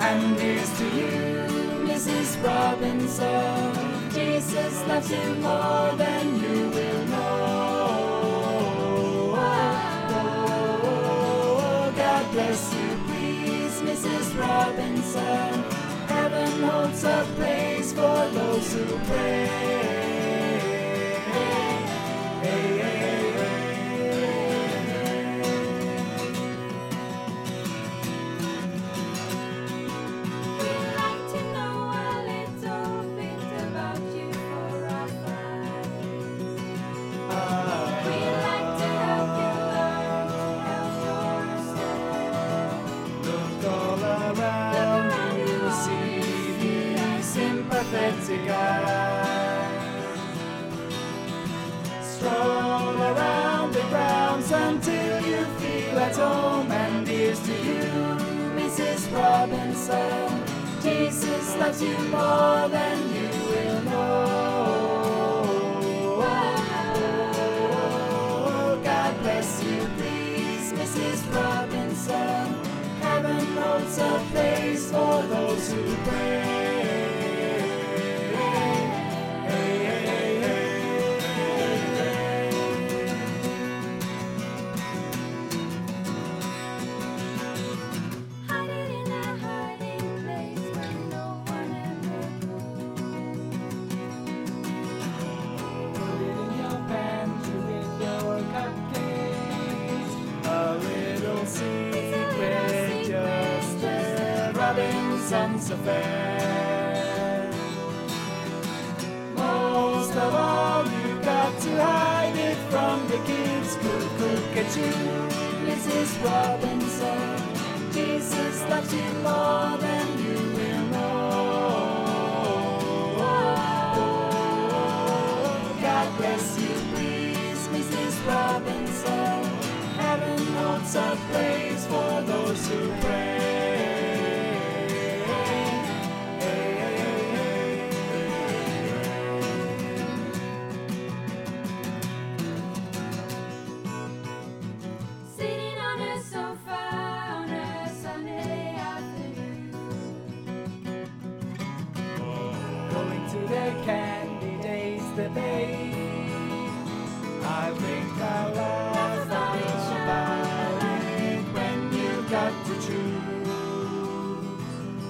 And here's to you, Mrs. Robinson. Jesus loves you more than you will know. God bless you, please, Mrs. Robinson. Heaven holds a place for those who pray. Sympathetic eyes. Stroll around the grounds until you feel at home. And here's to you, Mrs. Robinson. Jesus loves you more than you will know. God bless you, please, Mrs. Robinson. Heaven holds a place for those who pray. Robinson's affair. Most of all, you've got to hide it from the kids who look at you, Mrs. Robinson. Jesus loves you more than you will know. God bless you, please, Mrs. Robinson. Heaven holds a place for those who pray. The candidates debate. I think I'll laugh about it when you've got to choose.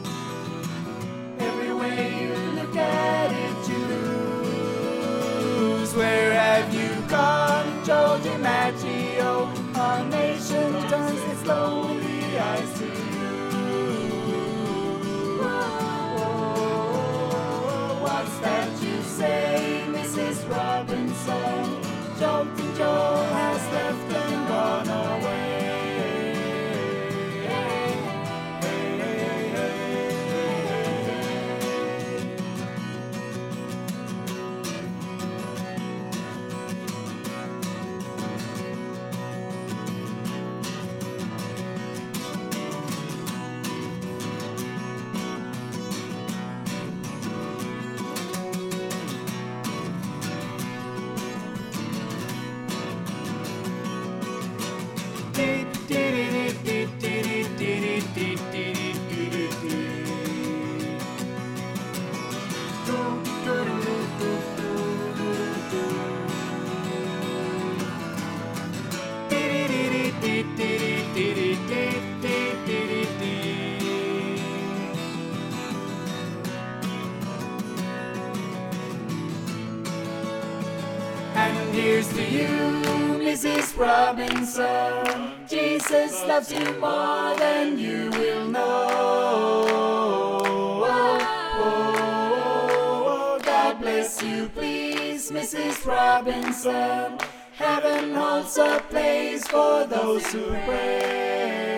Every way you look at it, you lose. Where have you gone, Joe DiMaggio? Our nation turns its lonely eyes to you. That you say, Mrs. Robinson? Jolting Joe has left and gone away. And here's to you, Mrs. Robinson. Jesus loves you more than you will know. God bless you, please, Mrs. Robinson. Heaven holds a place for those who pray.